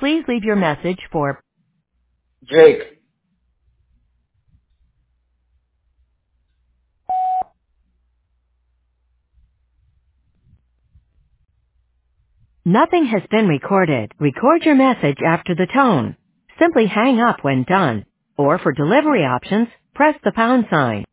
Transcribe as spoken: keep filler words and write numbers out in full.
Please leave your message for Jake. Nothing has been recorded. Record your message after the tone. Simply hang up when done. Or for delivery options, press the pound sign.